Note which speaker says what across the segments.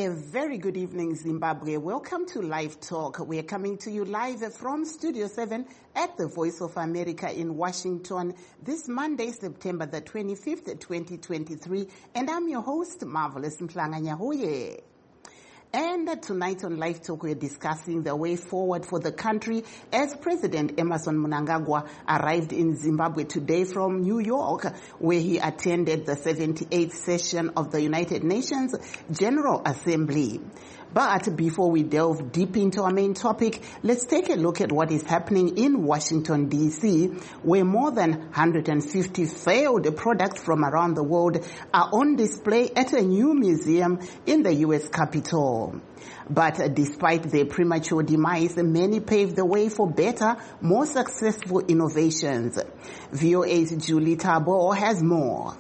Speaker 1: A very good evening, Zimbabwe. Welcome to Live Talk. We are coming to you live from Studio 7 at the Voice of America in Washington this Monday, September the 25th, 2023. And I'm your host, Marvelous Mhlanga-Nyahuye. And tonight on Live Talk, we're discussing the way forward for the country as President Emmerson Mnangagwa arrived in Zimbabwe today from New York, where he attended the 78th session of the United Nations General Assembly. But before we delve deep into our main topic, let's take a look at what is happening in Washington, D.C., where more than 150 failed products from around the world are on display at a new museum in the U.S. Capitol. But despite their premature demise, many paved the way for better, more successful innovations. VOA's Julie Tabo has more.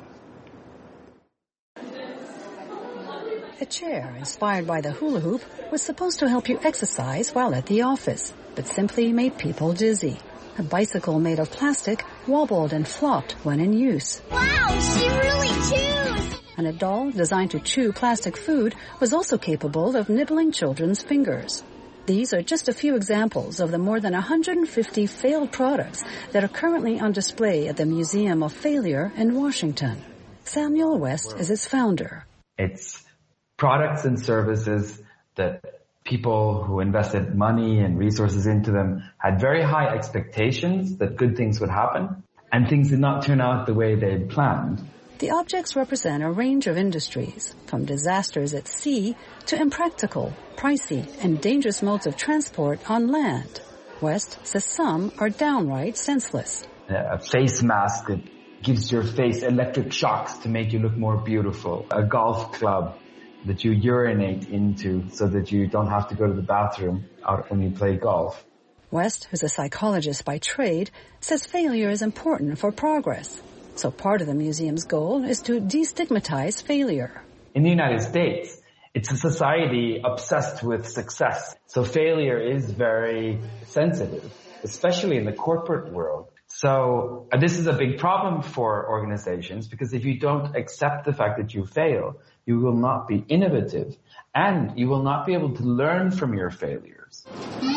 Speaker 2: A chair inspired by the hula hoop was supposed to help you exercise while at the office, but simply made people dizzy. A bicycle made of plastic wobbled and flopped when in use.
Speaker 3: Wow, she really chews!
Speaker 2: And a doll designed to chew plastic food was also capable of nibbling children's fingers. These are just a few examples of the more than 150 failed products that are currently on display at the Museum of Failure in Washington. Samuel West is its founder.
Speaker 4: It's products and services that people who invested money and resources into them had very high expectations that good things would happen, and things did not turn out the way they'd planned.
Speaker 2: The objects represent a range of industries, from disasters at sea to impractical, pricey, and dangerous modes of transport on land. West says some are downright senseless.
Speaker 4: A face mask that gives your face electric shocks to make you look more beautiful. A golf club that you urinate into so that you don't have to go to the bathroom out when you play golf.
Speaker 2: West, who's a psychologist by trade, says failure is important for progress. So part of the museum's goal is to destigmatize failure.
Speaker 4: In the United States, it's a society obsessed with success. So failure is very sensitive, especially in the corporate world. So this is a big problem for organizations, because if you don't accept the fact that you fail, you will not be innovative and you will not be able to learn from your failures.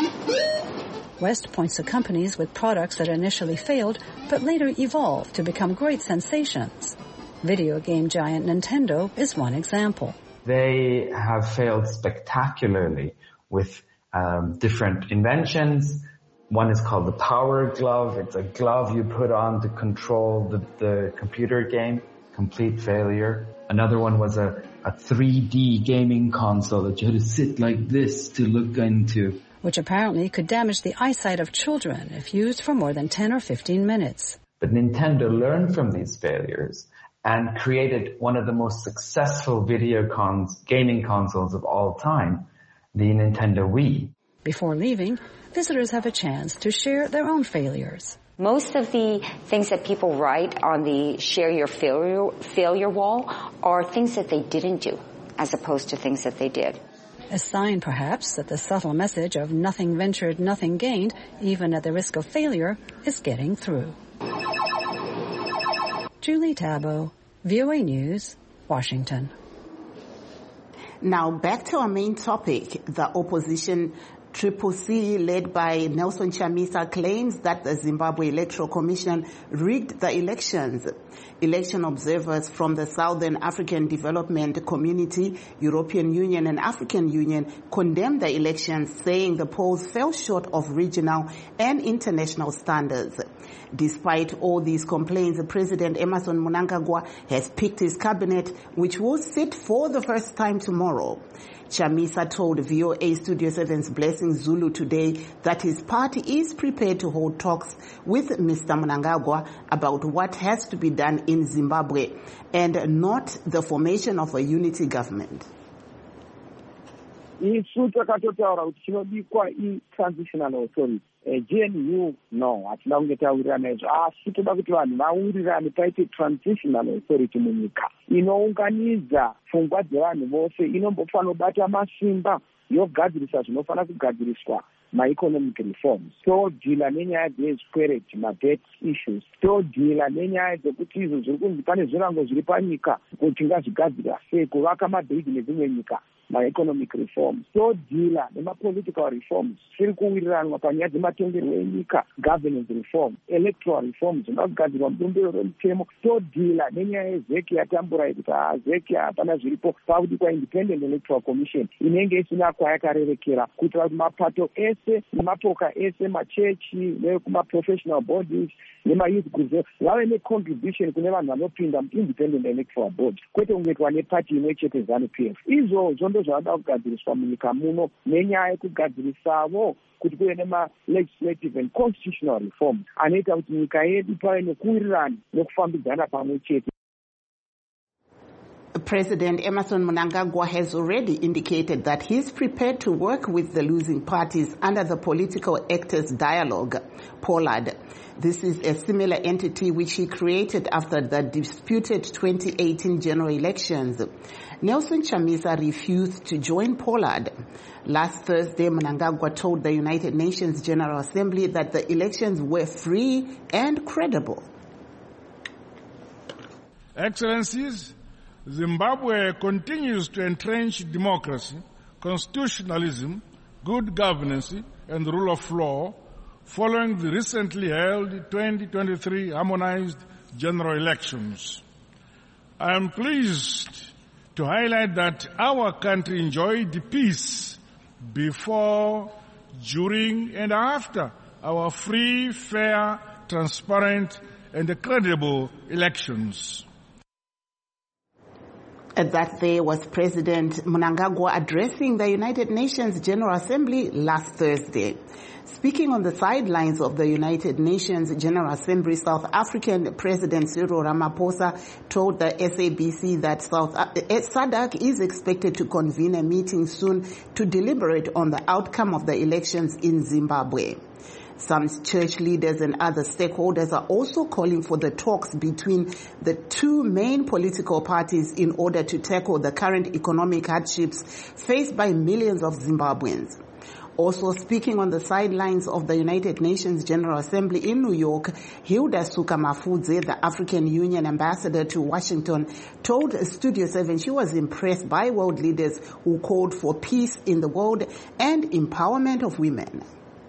Speaker 2: West points to companies with products that initially failed but later evolved to become great sensations. Video game giant Nintendo is one example.
Speaker 4: They have failed spectacularly with different inventions. One is called the Power Glove. It's a glove you put on to control the computer game. Complete failure. Another one was a 3D gaming console that you had to sit like this to look into,
Speaker 2: which apparently could damage the eyesight of children if used for more than 10 or 15 minutes.
Speaker 4: But Nintendo learned from these failures and created one of the most successful gaming consoles of all time, the Nintendo Wii.
Speaker 2: Before leaving, visitors have a chance to share their own failures.
Speaker 5: Most of the things that people write on the Share Your Failure wall are things that they didn't do, as opposed to things that they did.
Speaker 2: A sign, perhaps, that the subtle message of nothing ventured, nothing gained, even at the risk of failure, is getting through. Julie Tabo, VOA News, Washington.
Speaker 1: Now back to our main topic. The opposition Triple C, led by Nelson Chamisa, claims that the Zimbabwe Electoral Commission rigged the elections. Election observers from the Southern African Development Community, European Union and African Union condemned the elections, saying the polls fell short of regional and international standards. Despite all these complaints, President Emmerson Mnangagwa has picked his cabinet, which will sit for the first time tomorrow. Chamisa told VOA Studio 7's Blessing Zulu today that his party is prepared to hold talks with Mr. Mnangagwa about what has to be done in Zimbabwe and not the formation of a unity government.
Speaker 6: Isu takatotaura kuti chinodikwa i-transitional authority. GNU, no, hatina kungetawirirana izvo. Asi toda kuti vanhu vawirirane paite transitional authority munyika inounganidza pfungwa dzevanhu vose, inombofanira kubata masimba yogadzirisa zvinofana kugadziriswa ma-economic reforms, todhila nenyaya dzezvikwereti, ma-debt issues, todhila nenyaya dzekuti izvo zviri kunzi pane zvirango zviri panyika kuti ngazvigadzira sei, kuvaka mabhirigi nedzimwe nyika, ma-economic reforms, todhila nema-political reforms, zviri kuwiriranwa panyaya dzematongerwo enyika, governance reform, electoral reforms, zvinogadzirwa mubumbiro remutemo, todhila nenyaya yezeki yatambura yekuti zeki hapana zviripo pakuti kwa-independent electoral commission inenge isina kwayakarerekera kuitira kuti mapato ese nemapoka ese machechi nekuma-professional bodies nema-youth groups vave ne-contribution kune vanhu vanopinda mu-independent electoral board, kwete kungoitwa nepati imwe chete ZANU-PF. Izvozvo ndozvavada kugadziriswa munyika muno nenyaya yekugadzirisawo kuti kuve nema-legislative and constitutional reforms anoita kuti nyika yedu pave nekuwirirana nekufambidzana pamwe chete.
Speaker 1: President Emmerson Mnangagwa has already indicated that he's prepared to work with the losing parties under the Political Actors Dialogue, POLAD. This is a similar entity which he created after the disputed 2018 general elections. Nelson Chamisa refused to join POLAD. Last Thursday, Mnangagwa told the United Nations General Assembly that the elections were free and credible.
Speaker 7: Excellencies, Zimbabwe continues to entrench democracy, constitutionalism, good governance, and the rule of law following the recently held 2023 harmonized general elections. I am pleased to highlight that our country enjoyed peace before, during, and after our free, fair, transparent, and credible elections.
Speaker 1: That there was President Mnangagwa addressing the United Nations General Assembly last Thursday. Speaking on the sidelines of the United Nations General Assembly, South African President Cyril Ramaphosa told the SABC that SADC is expected to convene a meeting soon to deliberate on the outcome of the elections in Zimbabwe. Some church leaders and other stakeholders are also calling for the talks between the two main political parties in order to tackle the current economic hardships faced by millions of Zimbabweans. Also speaking on the sidelines of the United Nations General Assembly in New York, Hilda Sukamafudze, the African Union ambassador to Washington, told Studio 7 she was impressed by world leaders who called for peace in the world and empowerment of women.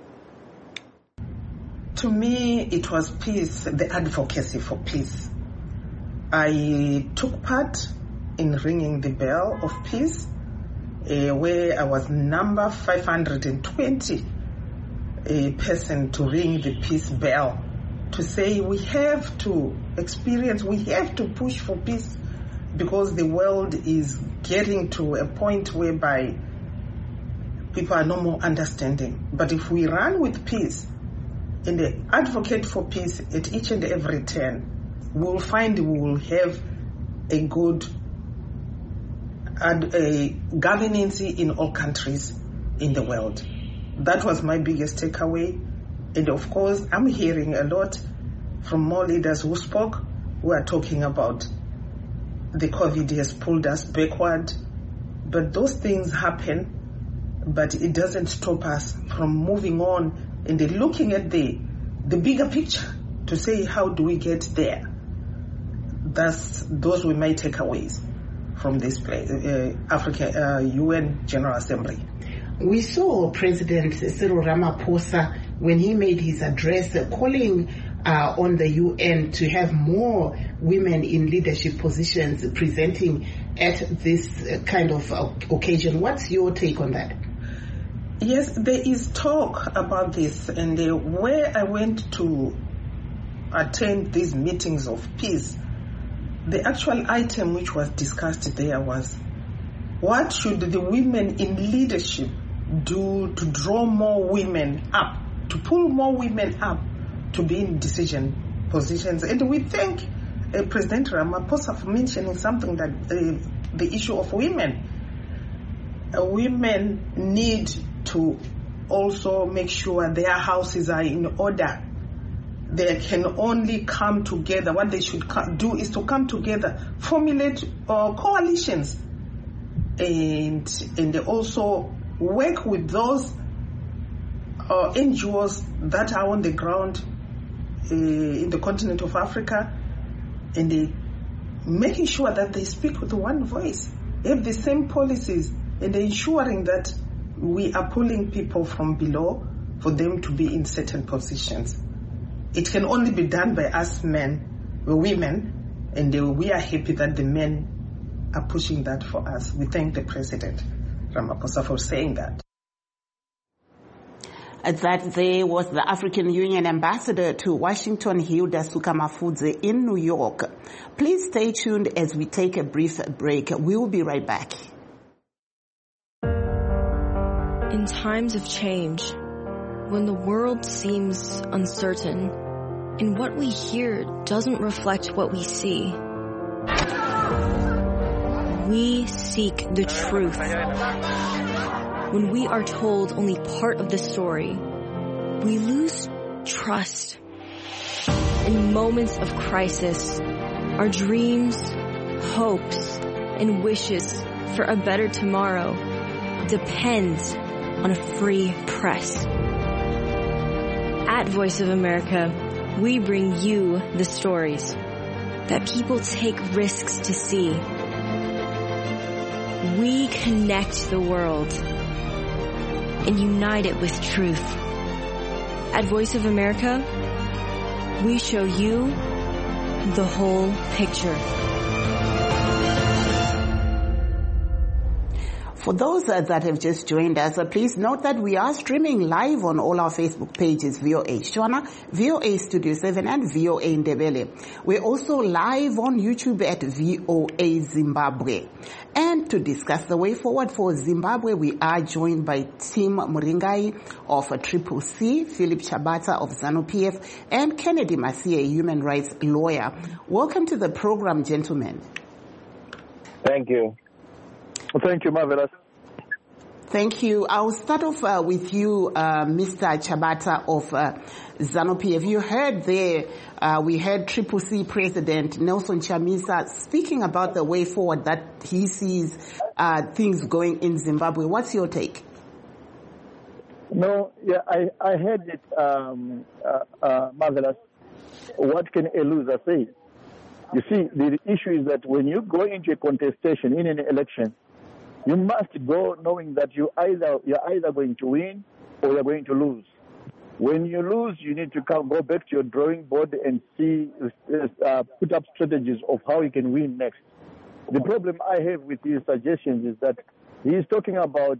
Speaker 8: To me, it was peace, the advocacy for peace. I took part in ringing the bell of peace, where I was number 520 person to ring the peace bell, to say we have to experience, we have to push for peace, because the world is getting to a point whereby people are no more understanding. But if we run with peace, and advocate for peace at each and every turn, we will find we will have a good governance in all countries in the world. That was my biggest takeaway. And of course, I'm hearing a lot from more leaders who spoke, who are talking about the COVID has pulled us backward. But those things happen, but it doesn't stop us from moving on and looking at the bigger picture to say, how do we get there? Those were my takeaways from this UN General Assembly.
Speaker 1: We saw President Cyril Ramaphosa, when he made his address, calling on the UN to have more women in leadership positions presenting at this kind of occasion. What's your take on that?
Speaker 8: Yes, there is talk about this, and where I went to attend these meetings of peace, the actual item which was discussed there was, what should the women in leadership do to draw more women up, to pull more women up to be in decision positions? And we thank President Ramaphosa for mentioning something that the issue of women. Women need to also make sure their houses are in order. They can only come together. What they should do is to come together, formulate coalitions, and also work with those NGOs that are on the ground in the continent of Africa, and making sure that they speak with one voice, have the same policies, and ensuring that we are pulling people from below for them to be in certain positions. It can only be done by us men, women, and we are happy that the men are pushing that for us. We thank the President Ramaphosa for saying that.
Speaker 1: That there was the African Union ambassador to Washington, Hilda Sukamafudze, in New York. Please stay tuned as we take a brief break. We will be right back.
Speaker 9: In times of change, when the world seems uncertain and what we hear doesn't reflect what we see, we seek the truth. When we are told only part of the story, we lose trust. In moments of crisis, our dreams, hopes, and wishes for a better tomorrow depends on a free press. At Voice of America, we bring you the stories that people take risks to see. We connect the world and unite it with truth. At Voice of America, we show you the whole picture.
Speaker 1: For those that have just joined us, please note that we are streaming live on all our Facebook pages, VOA Shona, VOA Studio 7, and VOA Ndebele. We're also live on YouTube at VOA Zimbabwe. And to discuss the way forward for Zimbabwe, we are joined by Tim Muringai of Triple C, Philip Chabata of ZANU-PF, and Kennedy Masie, a human rights lawyer. Welcome to the program, gentlemen.
Speaker 6: Thank you. Thank you, Marvelous.
Speaker 1: Thank you. I'll start off with you, Mr. Chabata of ZANU-PF. You heard there, we heard Triple C President Nelson Chamisa speaking about the way forward that he sees things going in Zimbabwe. What's your take?
Speaker 6: No, yeah, I heard it, Marvelous. What can a loser say? You see, the issue is that when you go into a contestation in an election, you must go knowing that you're either going to win or you're going to lose. When you lose, you need to go back to your drawing board and put up strategies of how you can win next. The problem I have with his suggestions is that he's talking about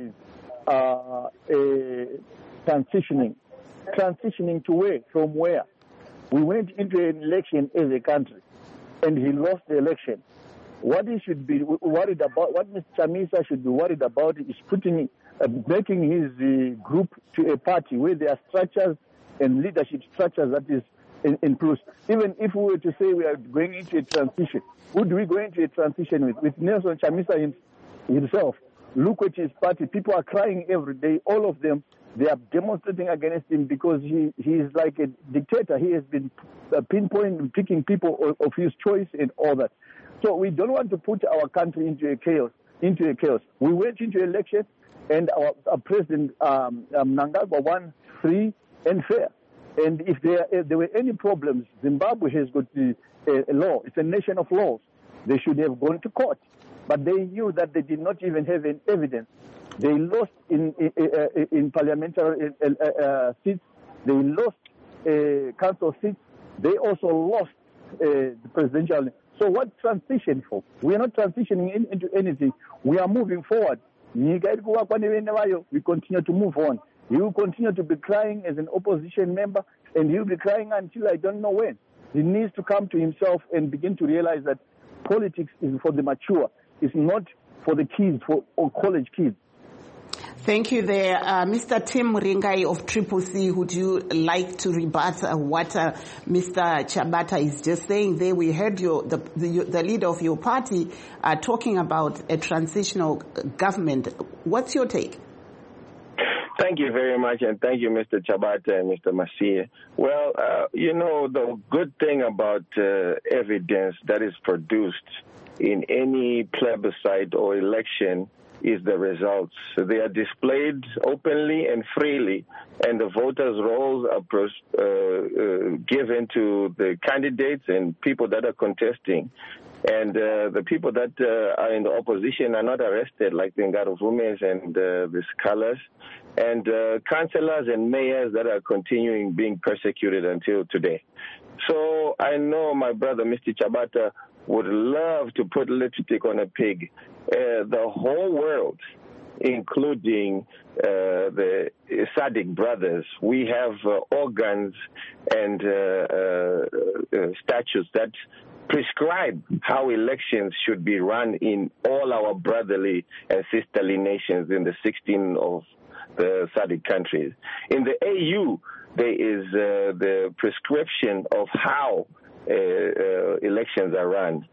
Speaker 6: transitioning. Transitioning to where? From where? We went into an election as a country, and he lost the election. What he should be worried about, what Mr. Chamisa should be worried about, is making his group to a party where there are structures and leadership structures that is in plus. Even if we were to say we are going into a transition, who do we go into a transition with? With Nelson Chamisa himself. Look at his party. People are crying every day. All of them, they are demonstrating against him because he is like a dictator. He has been picking people of his choice and all that. So we don't want to put our country into a chaos. We went into election, and our President Mnangagwa won free and fair. And if there were any problems, Zimbabwe has got a law. It's a nation of laws. They should have gone to court. But they knew that they did not even have any evidence. They lost in parliamentary seats. They lost council seats. They also lost the presidential. So what transition for? We are not transitioning into anything. We are moving forward. We continue to move on. He will continue to be crying as an opposition member, and he will be crying until I don't know when. He needs to come to himself and begin to realize that politics is for the mature. It's not for the kids, or college kids.
Speaker 1: Thank you there. Mr. Tim Muringai of Triple C, would you like to rebut what Mr. Chabata is just saying there? We heard the leader of your party talking about a transitional government. What's your take?
Speaker 10: Thank you very much, and thank you, Mr. Chabata and Mr. Masie. Well, the good thing about evidence that is produced in any plebiscite or election is the results. They are displayed openly and freely, and the voters' rolls are given to the candidates and people that are contesting. And the people that are in the opposition are not arrested, like the Ngaruvumes and the scholars, and councillors and mayors that are continuing being persecuted until today. So I know my brother, Mr. Chabata, would love to put lipstick on a pig. The whole world, including the SADC brothers, we have organs and statutes that prescribe how elections should be run in all our brotherly and sisterly nations in the 16 of the SADC countries. In the AU, there is the prescription of how elections are run.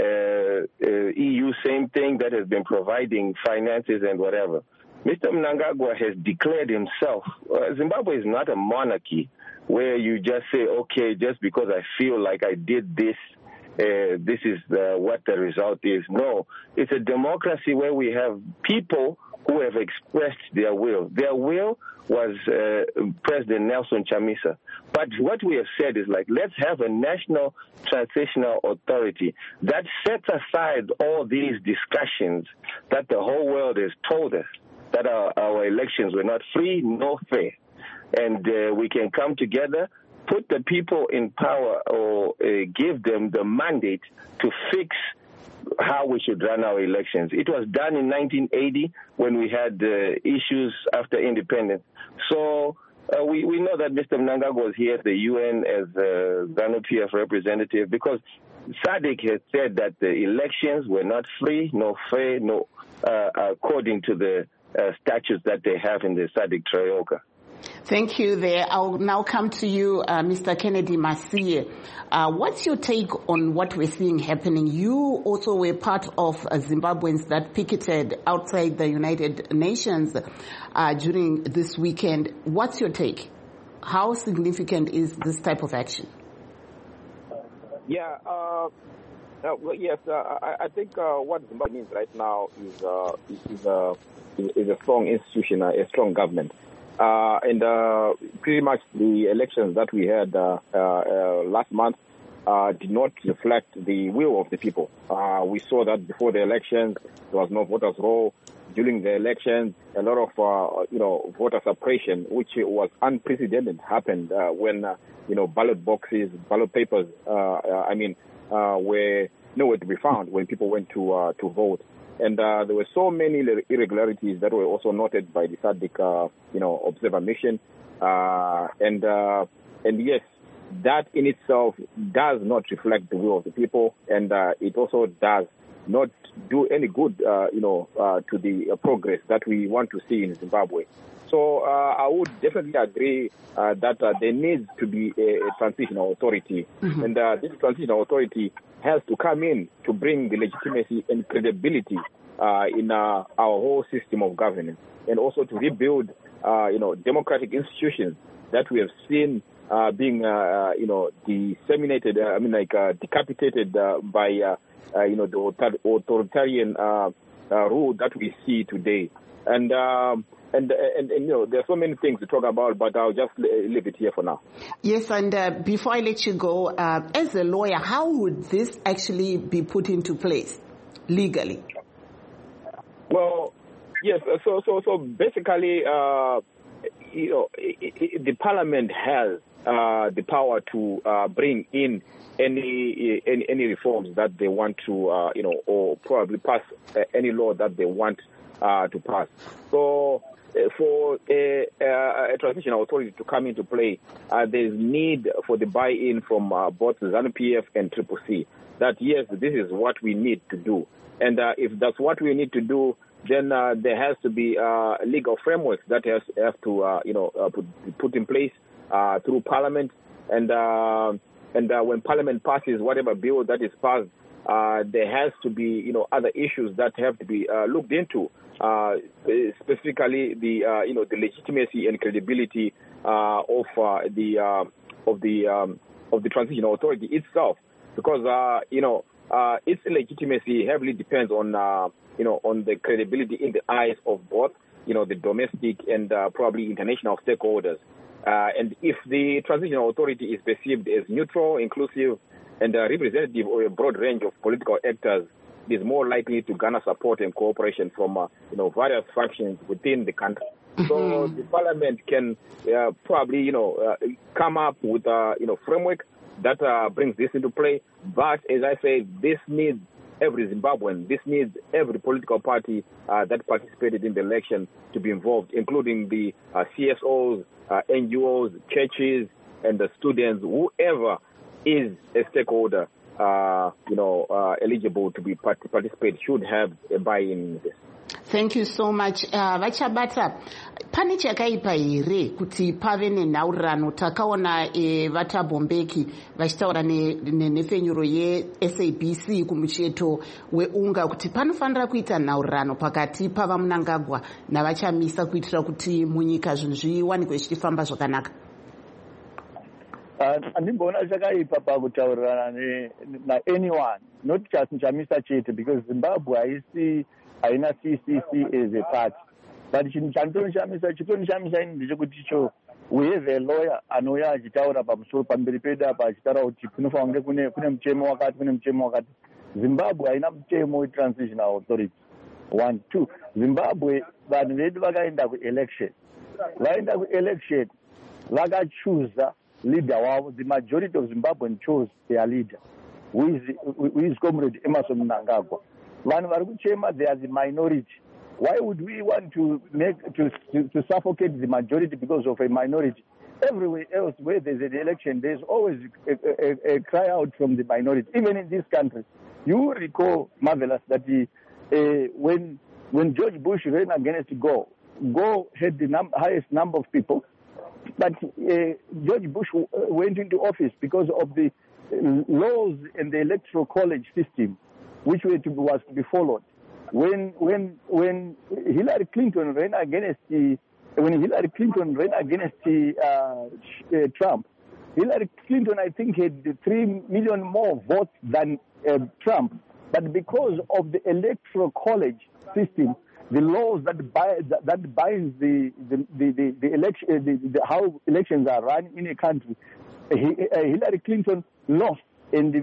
Speaker 10: EU, same thing, that has been providing finances and whatever. Mr. Mnangagwa has declared himself. Zimbabwe is not a monarchy where you just say, okay, just because I feel like I did this, this is what the result is. No, it's a democracy where we have people who have expressed their will. Their will was President Nelson Chamisa. But what we have said is like, let's have a national transitional authority that sets aside all these discussions that the whole world has told us that our elections were not free nor fair. And we can come together, put the people in power, or give them the mandate to fix how we should run our elections. It was done in 1980 when we had issues after independence. So we know that Mr. Mnangagwa was here at the UN as ZANU-PF representative because SADC has said that the elections were not free, nor fair, nor according to the statutes that they have in the SADC Troika.
Speaker 1: Thank you there. I'll now come to you, Mr. Kennedy Masie. What's your take on what we're seeing happening? You also were part of Zimbabweans that picketed outside the United Nations during this weekend. What's your take? How significant is this type of action?
Speaker 11: Yeah, well, yes, I think what Zimbabwe means right now is a strong institution, a strong government. And pretty much the elections that we had last month did not reflect the will of the people. We saw that before the elections, there was no voters' roll. During the elections, a lot of, voter suppression, which was unprecedented, happened when, ballot boxes, ballot papers, were nowhere to be found when people went to vote. And there were so many irregularities that were also noted by the SADC, observer mission. And yes, that in itself does not reflect the will of the people, and it also does not do any good, to the progress that we want to see in Zimbabwe. So I would definitely agree that there needs to be a transitional authority, and this transitional authority has to come in to bring the legitimacy and credibility in our whole system of governance, and also to rebuild, democratic institutions that we have seen being, disseminated, decapitated by, the authoritarian rule that we see today. And there are so many things to talk about, but I'll just leave it here for now.
Speaker 1: Yes, and before I let you go, as a lawyer, how would this actually be put into place legally?
Speaker 11: Well, yes. So basically, the Parliament has the power to bring in any reforms that they want to, or probably pass any law that they want to pass. So for a transitional authority to come into play, there is need for the buy-in from both ZANU-PF and CCC. That yes, this is what we need to do, and if that's what we need to do, then there has to be legal frameworks that have to put in place through Parliament, and when Parliament passes whatever bill that is passed, there has to be other issues that have to be looked into, specifically the legitimacy and credibility of the transitional authority itself, because its legitimacy heavily depends on on the credibility in the eyes of both, the domestic and probably international stakeholders. And if the transitional authority is perceived as neutral, inclusive, and representative of a broad range of political actors, it is more likely to garner support and cooperation from various factions within the country. So the parliament can probably come up with a framework that brings this into play. But as I say, this needs every Zimbabwean, this needs every political party that participated in the election to be involved, including the CSOs, NGOs, churches, and the students, whoever is a stakeholder, eligible to be participate should have a buy-in in this.
Speaker 1: Thank you so much. Vachabata, pane chakaipa here kuti pave nenhaurirano. Takaona vaThabo Mbeki vachitaura nefenyuro yeSABC kumucheto weUNGA kuti panofanira kuita nhaurirano pakati pavaMnangagwa navachamisa kuitira kuti munyika zvinhu zviwanikwe zvichifamba zvakanaka.
Speaker 12: Andimboona chakaipa pakutaurirana naanyone, not just Nchamisa chete, because Zimbabwe haina CCC as a party. But chinonishamisa ini ndechekuti we have a lawyer anouya achitaura pamusoro pamberi pedu apa achitaura kuti kunofanira kunge kune mutemo wakati. Zimbabwe haina mutemo we-transitional authority. 1, 2. Zimbabwe vanhu vedu vakaenda kuelection. Vaenda kuelection, vakachuza leader wavo. The majority of Zimbabweans chose their leader, who is Comrade Emmerson Mnangagwa. Vanhu vari kuchema, they are the minority. Why would we want to suffocate the majority because of a minority? Everywhere else where there's an election, there's always a cry out from the minority. Even in this country, you recall, Marvelous, that when George Bush ran against Gore had the highest number of people, but George Bush went into office because of the laws and the electoral college system, which was to be followed. When Hillary Clinton ran against Trump, Hillary Clinton, I think, had 3 million more votes than Trump. But because of the electoral college system, the laws that binds the election, how elections are run in a country, Hillary Clinton lost and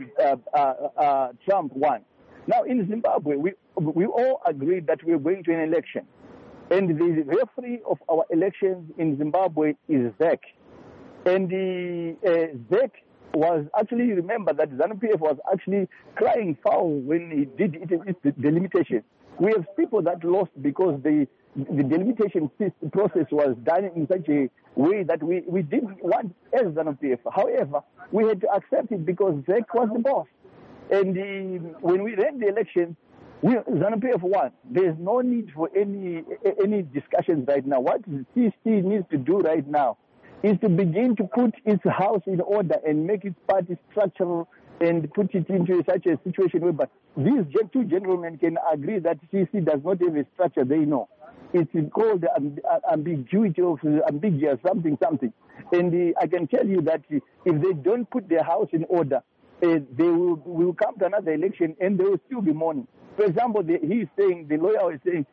Speaker 12: Trump won. Now in Zimbabwe, we all agreed that we are going to an election, and the referee of our elections in Zimbabwe is ZEC, and the ZEC was actually, remember that ZANU-PF was actually crying foul when he did its delimitation. We have people that lost because the delimitation process was done in such a way that we didn't want as ZANU-PF. However, we had to accept it because ZEC was the boss. And when we ran the elections, ZANU-PF won. There's no need for any discussions right now. What the CC needs to do right now is to begin to put its house in order and make its party structural and put it into such a situation where these two gentlemen can agree that CC does not have a structure they know. It's called ambiguity of ambiguous something. And I can tell you that if they don't put their house in order, they will come to another election and there will still be mourning. For example, the lawyer is saying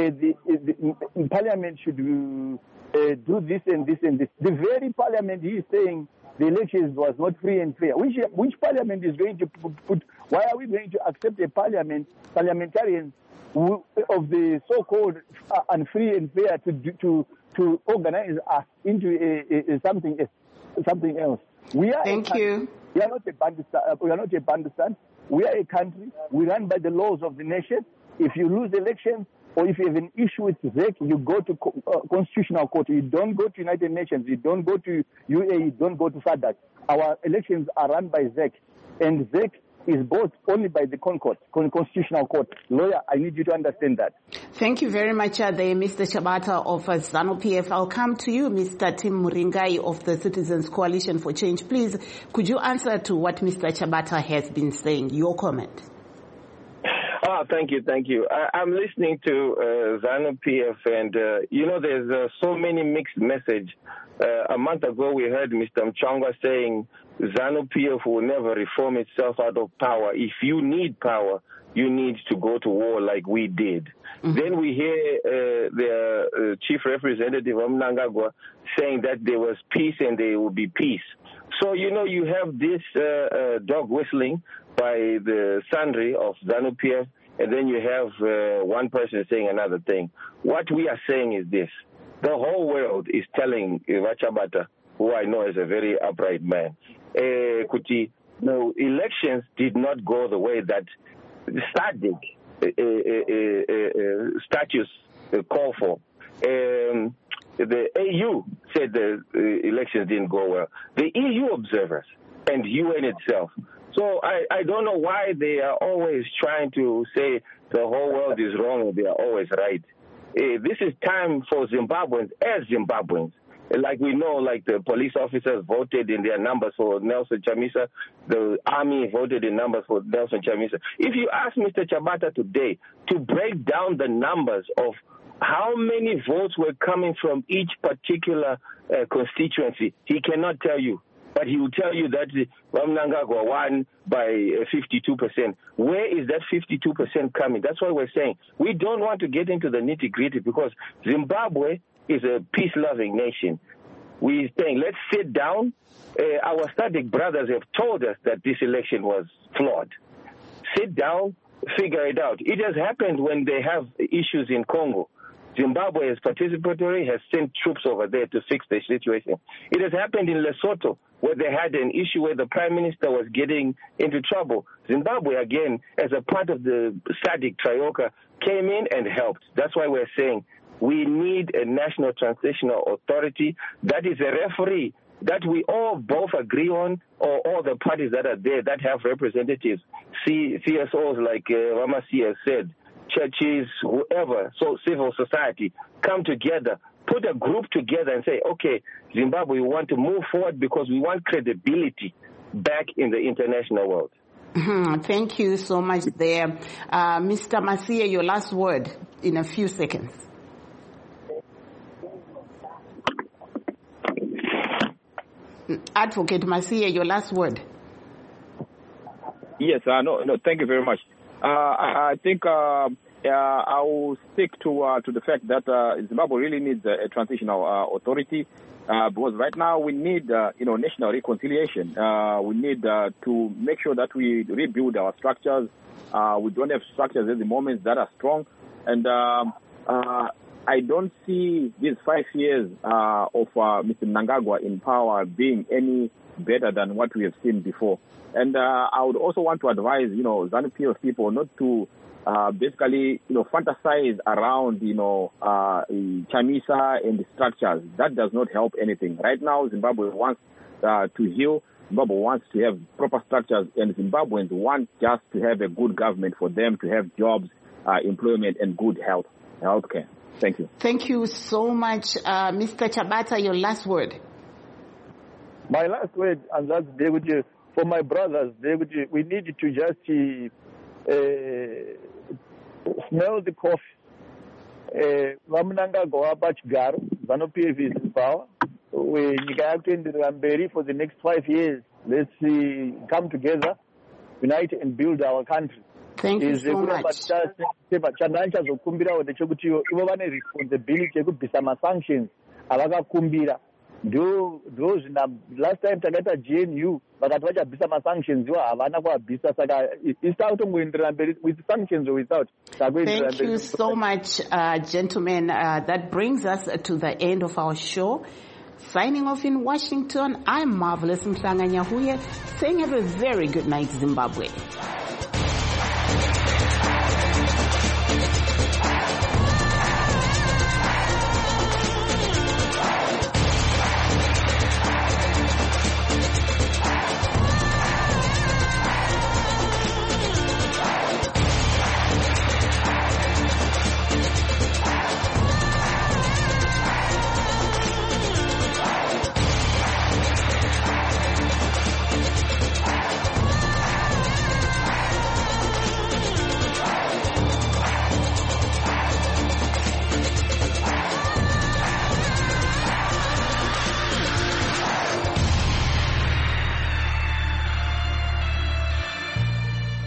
Speaker 12: the parliament should do this and this and this. The very parliament he is saying the elections was not free and fair. Which parliament is going to put? Why are we going to accept a parliamentarians of the so-called unfree and fair to organize us into something else?
Speaker 1: Thank you.
Speaker 12: We are not a Bandistan. We are a country. We run by the laws of the nation. If you lose elections or if you have an issue with ZEC, you go to Constitutional Court. You don't go to United Nations. You don't go to UAE. You don't go to SADC. Our elections are run by ZEC. And ZEC is bought only by the Constitutional Court. Lawyer, I need you to understand that.
Speaker 1: Thank you very much, Mr. Chabata of ZANU-PF. I'll come to you, Mr. Tim Muringai of the Citizens Coalition for Change. Please, could you answer to what Mr. Chabata has been saying? Your comment.
Speaker 10: Thank you. I'm listening to ZANU-PF, and there's so many mixed messages. A month ago, we heard Mr. Mchangwa saying ZANU-PF will never reform itself out of power. If you need power, you need to go to war like we did. Mm-hmm. Then we hear the chief representative of Mnangagwa saying that there was peace and there will be peace. So, you have this dog whistling by the Sandri of ZANU-PF, and then you have one person saying another thing. What we are saying is this. The whole world is telling Chabata, who I know is a very upright man, Kuti, no, elections did not go the way that SADC statutes call for. The AU said the elections didn't go well. The EU observers and UN itself. So I don't know why they are always trying to say the whole world is wrong and they are always right. This is time for Zimbabweans as Zimbabweans. Like we know, like the police officers voted in their numbers for Nelson Chamisa, the army voted in numbers for Nelson Chamisa. If you ask Mr. Chabata today to break down the numbers of how many votes were coming from each particular constituency, he cannot tell you. But he will tell you that Mnangagwa won by 52%. Where is that 52% coming? That's why we're saying we don't want to get into the nitty-gritty because Zimbabwe is a peace-loving nation. We're saying let's sit down. Our SADC brothers have told us that this election was flawed. Sit down, figure it out. It has happened when they have issues in Congo. Zimbabwe is participatory, has sent troops over there to fix the situation. It has happened in Lesotho, where they had an issue where the prime minister was getting into trouble. Zimbabwe, again, as a part of the SADC Trioca, came in and helped. That's why we're saying we need a national transitional authority that is a referee that we all both agree on, or all the parties that are there that have representatives, CSOs like Ramasi has said, churches, whoever, so civil society, come together, put a group together and say, okay, Zimbabwe, we want to move forward because we want credibility back in the international world.
Speaker 1: Mm-hmm. Thank you so much there. Mr. Masia, your last word in a few seconds. Advocate Masia, your last word.
Speaker 11: Yes, no, thank you very much. I think I will stick to the fact that Zimbabwe really needs a transitional authority because right now we need national reconciliation. We need to make sure that we rebuild our structures. We don't have structures at the moment that are strong, and I don't see these 5 years of Mr. Mnangagwa in power being any better than what we have seen before. And I would also want to advise, ZANU-PF people not to basically, fantasize around, Chamisa and the structures. That does not help anything. Right now, Zimbabwe wants to heal. Zimbabwe wants to have proper structures, and Zimbabweans want just to have a good government for them to have jobs, employment, and good healthcare. Thank you.
Speaker 1: Thank you so much. Mr. Chabata, your last word.
Speaker 12: My last word, and that's David, for my brothers, David, we need to just smell the coffee. Mnangagwa Pachgar, ZANU-PF is in power. We have to Ramberi for the next 5 years. Let's come together, unite and build our country.
Speaker 1: Thank you so much.
Speaker 12: Chanancha zokumbira ndechekuti ivo vane responsibility yekubvisa masanctions avakakumbira. Those last time takaita GNU vakati vachabvisa masanctions ivo havana kuabvisa saka isautongoenderera mberi with sanctions or without.
Speaker 1: Thank you so much, gentlemen. That brings us to the end of our show. Signing off in Washington, I'm Marvelous Mhlanga-Nyahuye, saying have a very good night, Zimbabwe.